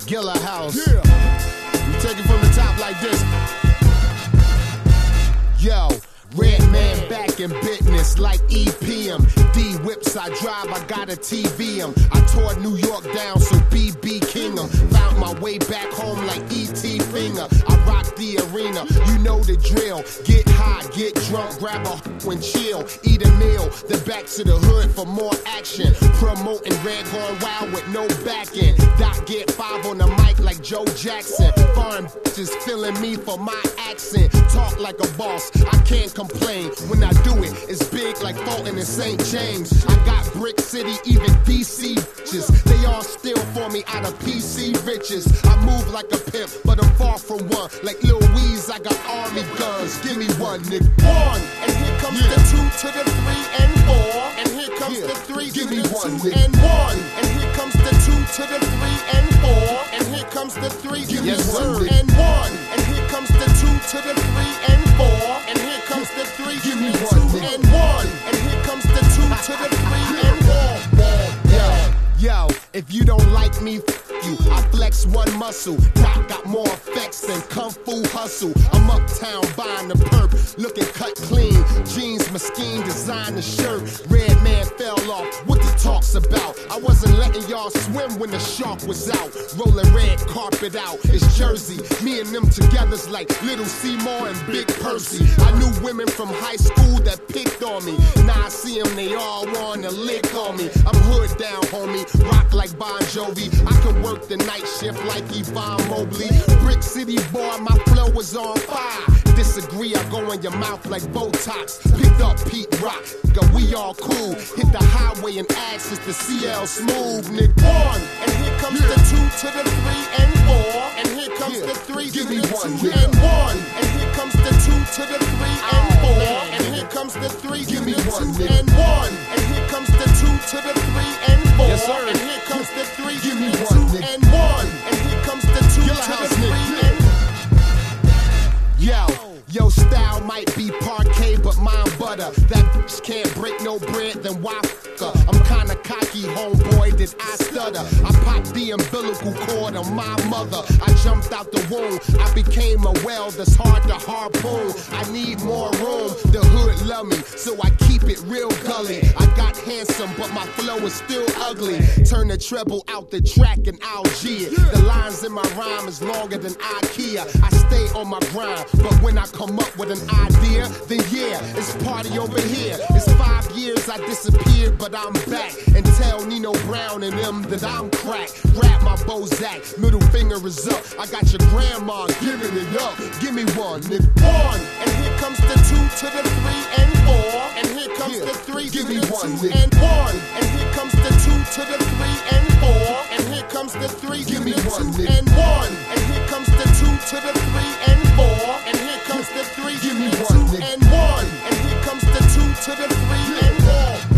Gilla House. Yeah. We take it from the top like this. Yo, Red Man back in business like EPM. D whips I drive, I gotta TV 'em. I tore New York down, so BB King 'em. Found my way back home like E.T. Finger. I rock the arena, you know the drill. Get high, get drunk, grab a and chill. Eat a meal, then back to the hood for more action. Promoting Red Gone Wild with no backing. Doc get 5 on the mic like Joe Jackson. Foreign bitches feeling me for my accent. Talk like a boss, I can't complain. When I do it, it's big like Fulton and St. James. I got Brick City, even DC bitches. They all steal for me out of PC riches. I move like a pimp, but I'm far from one. Like Lil Weeze, I got army guns. Give me one, nigga. One, and here comes the 2 to the 3 and 4. And here comes the 3 Give to me the one, 2 nigga. and 1. And here comes the 2 to the 3 and 4. And here comes the 3 to the 2 and 1. And here comes the 2 to the 3 and 4. And here comes the 3 to the 2 and 1. And here comes the 2 to the 3 and 4. Yo, if you don't like me, you. I flex one muscle. Doc got more effects than Kung Fu Hustle. I'm uptown buying the perp, looking cut clean. Jeans, Moschino, designer shirt. Red Man fell off. What the talk's about? I wasn't letting y'all swim when the shark was out. Rolling red carpet out. It's Jersey. Me and them together's like Little Seymour and Big Percy. I knew women from high school that picked on me. Now I see them, they all wanna lick on me. I'm hood down, homie. Rock like Bon Jovi. I can work the night shift like Yvonne Mobley. Brick City boy, my flow was on fire. Disagree, I go in your mouth like Botox. Picked up Pete Rock, we all cool. Hit the highway and ask is the CL smooth, nigga. One, and here comes the 2 to the 3 and 4. And here comes the 3 to the 2 and 1. And here comes the 2 to the 3 and 4. And here comes the 3 to the 2 and 1. And here comes the 2 to the 3 and 4. Yes, sir. And here comes the 3 to the 2 and 1. And here comes the 2 to the 3 and 1. Yo, style might be parquet, but mine butter. That bitch can't break no bread, then why fuck her? I'm kinda cocky, homeboy, did I stutter? I popped the umbilical cord on my mother. I jumped out the womb, I became a well that's hard to harpoon. I need more room, the hood love me, so I keep it real gully. I got handsome, but my flow is still ugly. Turn the treble out the track and Algier. The lines in my rhyme is longer than IKEA. I stay on my grind, but when I come up with an idea, then yeah, it's party over here. It's 5 years I disappeared, but I'm back. And tell Nino Brown and them that I'm crack. Grab my Bozak, middle finger is up. I got your grandma giving it up. Give me one, nigga. One, and here comes the 2 to the 3 and 4. And here comes the 3 to the 2 and 1. And here comes the 2 to the 3 and 4. And here comes the 3 to the 2 and 1. And here comes the 2 to the 3 and 4. And here comes the 3 to the 2 and 1. And here comes the 2 to the 3 and 4.